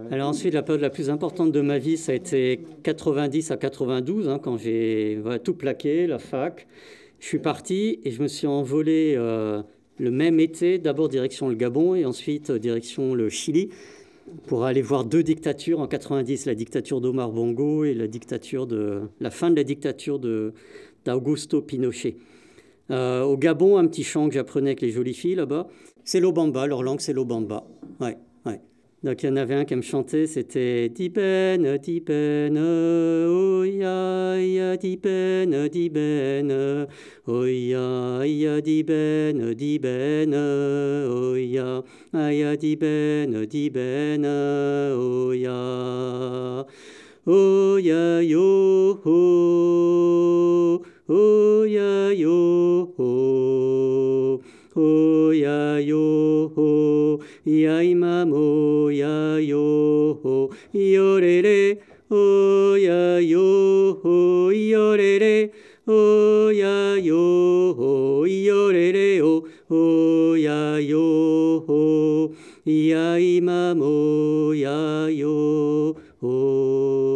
Alors ensuite, la période la plus importante de ma vie, ça a été 90 à 92, hein, quand j'ai tout plaqué, la fac. Je suis parti et je me suis envolé le même été, d'abord direction le Gabon et ensuite direction le Chili, pour aller voir deux dictatures en 90, la dictature d'Omar Bongo et la fin de la dictature d'Augusto Pinochet. Au Gabon, un petit chant que j'apprenais avec les jolies filles là-bas, c'est l'Obamba, leur langue c'est l'Obamba. Ouais, ouais. Donc il y en avait un qui me chantait, c'était Diben, Diben, oh ya, ya, Diben, Diben, oh ya, ya, Diben, Diben, oh ya, ya, Diben, Diben, oh ya. Oh ya yo ho, oh ya yo ho, oh ya yo ho, ya imamo ya yo ho, yorere, oh ya yo ho, yorere, oh ya yo ho, yorere, oh ya yo ho, ya imamo ya yo ho.